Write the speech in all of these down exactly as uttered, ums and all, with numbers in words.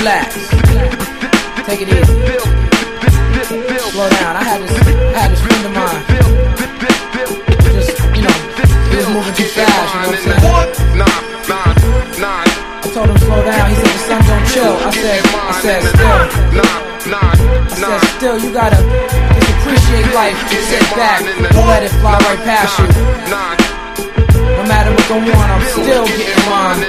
relax. Take it easy. Slow down. I had this, I had this friend of mine. Just, you know, he was moving too fast, you know what I'm saying? I told him slow down. He said the sun don't chill. I said, I said still. I said still, you gotta just appreciate life. Just sit back. Don't let it fly right past you. No matter what go on, I'm still getting mine.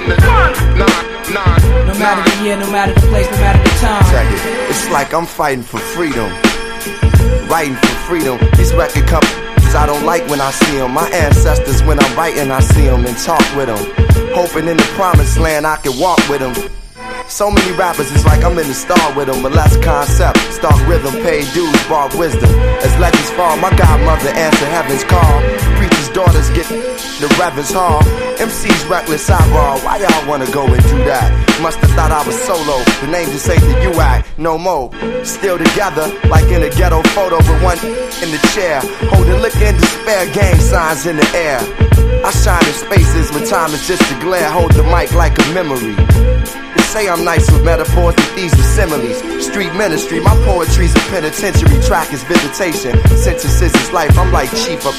No matter the year, no matter the place, no matter the time. It's like I'm fighting for freedom, writing for freedom. These record companies I don't like when I see them. My ancestors, when I'm writing, I see them and talk with them, hoping in the promised land I can walk with them. So many rappers, it's like I'm in the star with them, but less concept, stark rhythm, paid dues, brought wisdom. As legends fall, my godmother answer heaven's call. Preachers' daughters get the reverend's hall. M Cs reckless eyeball, why y'all wanna go and do that? Must've thought I was solo, the name just ain't the U I, no more. Still together, like in a ghetto photo with one in the chair, holding liquor and despair, gang signs in the air. I shine in spaces when time is just a glare, hold the mic like a memory. They say I'm nice with metaphors, but these are similes. Street ministry, my poetry's a penitentiary, track is visitation. Sentences is life, I'm like chief up